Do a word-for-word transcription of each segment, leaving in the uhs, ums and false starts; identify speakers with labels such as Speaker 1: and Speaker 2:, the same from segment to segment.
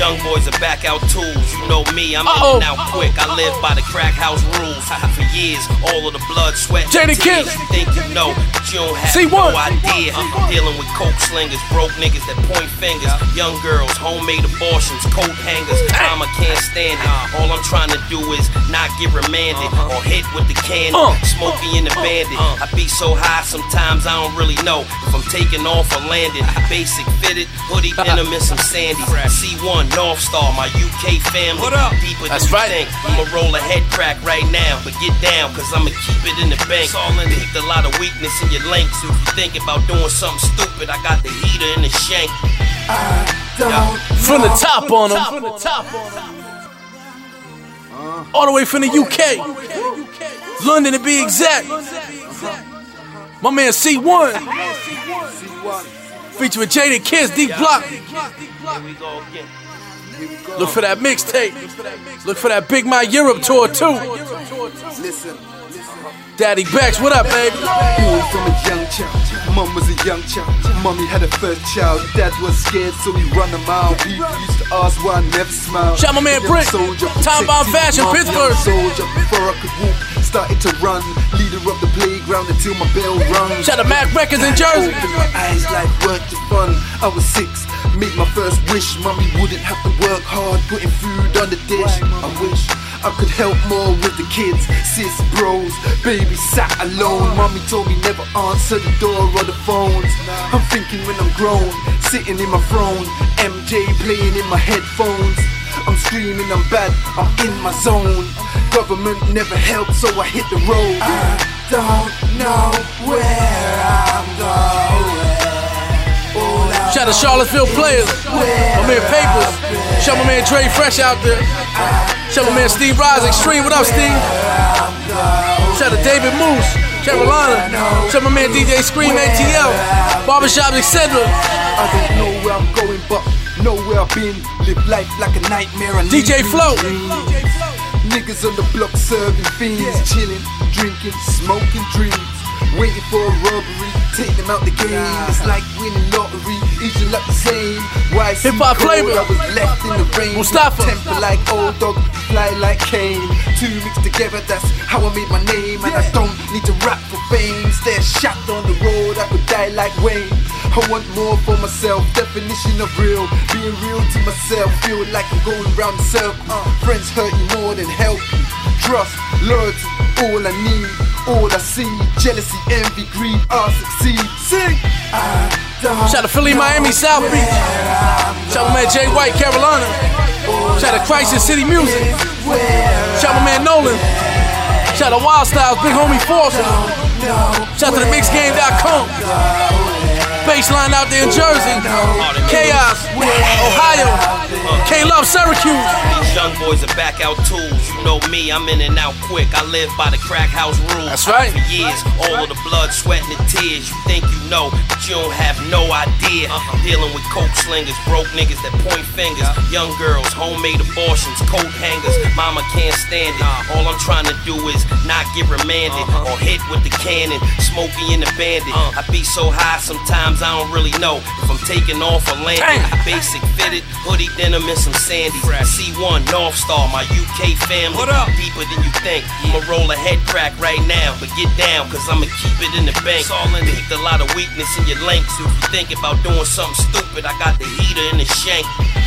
Speaker 1: young boys are back out tools. You know me, I'm
Speaker 2: Uh-oh.
Speaker 1: in and out quick. I live by the crack house rules. For years, all of the blood, sweat,
Speaker 2: Jada
Speaker 1: and
Speaker 2: Kiss.
Speaker 1: tears. You think you know, but you don't have
Speaker 2: C one.
Speaker 1: no idea. I'm dealing with coke slingers, broke niggas that point fingers, young girls, homemade abortions, coat hangers. Mama can't stand it. All I'm trying to do is not get remanded or hit with the cannon.
Speaker 2: Uh.
Speaker 1: Smokey and the bandit. I be so high sometimes I don't really know if I'm taking off or landing. Basic fitted, hoodie, denim, and some sandy. C one, North Star, my U K family.
Speaker 2: What up?
Speaker 1: Deeper
Speaker 2: That's
Speaker 1: than you
Speaker 2: right.
Speaker 1: think. I'ma roll a head crack right now, but get down, cause I'ma keep it in the bank. Keep a lot of weakness in your links. If you think about doing something stupid, I got the heater in the shank.
Speaker 2: From the top on them. All the way from the U K. London to be exact. My man C one. Featuring Jada Kiss, D Block.
Speaker 1: Here we go again.
Speaker 2: Look for that mixtape. Look for that Big My Europe tour too.
Speaker 3: Listen.
Speaker 2: Daddy Bex, what up, baby?
Speaker 3: Born from a young child, mum was a young child. Mommy had a first child, dad was scared, so he run a mile. People used to ask why I never smiled.
Speaker 2: Shout my man Brick. Time Bomb Fashion, Pittsburgh.
Speaker 3: Soldier before I could walk, started to run. Leader of the playground until my bell rung.
Speaker 2: Shout out Mac Records in Jersey.
Speaker 3: Opened my eyes like work to fun. I was six, made my first wish. Mommy wouldn't have to work hard, putting food on the dish. I wish I could help more with the kids, sis, bros, baby sat alone. Mommy told me never answer the door or the phones. I'm thinking when I'm grown, sitting in my throne, M J playing in my headphones. I'm screaming, I'm bad, I'm in my zone. Government never helped, so I hit the road. I don't know where I'm going.
Speaker 2: Shout out to Charlottesville players. My man Papers. Shout my man Dre Fresh out there. Shout my man Steve Rise Extreme. What up, Steve? Shout out to David Moose, Carolina. Shout my man D J Scream, A T L, Barbershops, et cetera.
Speaker 3: I don't know where I'm going, but know where I've been. Live life like a nightmare. I
Speaker 2: D J
Speaker 3: need
Speaker 2: Flow.
Speaker 3: Niggas on the block serving fiends, chilling, drinking, smoking dreams. Waiting for a robbery, take them out the game. It's like winning lottery, each look the same. Why
Speaker 2: Hip hop flavor.
Speaker 3: I was left in the rain.
Speaker 2: Mustafa.
Speaker 3: Temper like old dog, fly like Kane. Two mixed together, that's how I made my name. And I don't need to rap for fame. Stay shot on the road, I could die like Wayne. I want more for myself, definition of real. Being real to myself, feel like I'm going round the circle. Friends hurt you more than help you. Trust, loyalty, all I need, all I see. Jealousy, envy, greed, I succeed. Sing!
Speaker 2: Shout out to Philly, Miami, South Beach. Shout out my man Jay White, Carolina. Shout out to Crisis City Music. Shout out my man Nolan. Shout out to Wild Styles, Big Homie Force. Shout out to the mix game dot com. Baseline out there in Jersey. Chaos, Ohio. K-Love, Syracuse.
Speaker 1: These young boys are back out tools. You know me, I'm in and out quick. I live by the crack house rules.
Speaker 2: That's right.
Speaker 1: For years, all of the blood, sweat, and the tears. You think you know, but you don't have no idea. Dealing with coke slingers, broke niggas that point fingers, young girls, homemade abortions, coat hangers. Mama can't stand it. All I'm trying to do is not get remanded or hit with the cannon. Smokey and the bandit. I be so high sometimes I don't really know if I'm taking off or landing. Basic fitted, hoodie, denim, and some sandy. C one, North Star, my U K family.
Speaker 2: What up?
Speaker 1: Deeper than you think. I'ma roll a head crack right now, but get down, cause I'ma keep it in the bank. Keep a lot of weakness in your links. If you think about doing something stupid, I got the heater in the shank.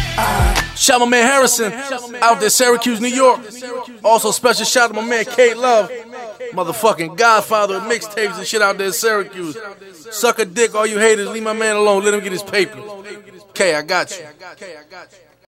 Speaker 2: Shout out my man Harrison out there, Syracuse, New York. Also special shout out to my man K-Love, motherfucking godfather of mixtapes and shit out there in Syracuse. Suck a dick, all you haters, leave my man alone, let him get his paper. K, I got you.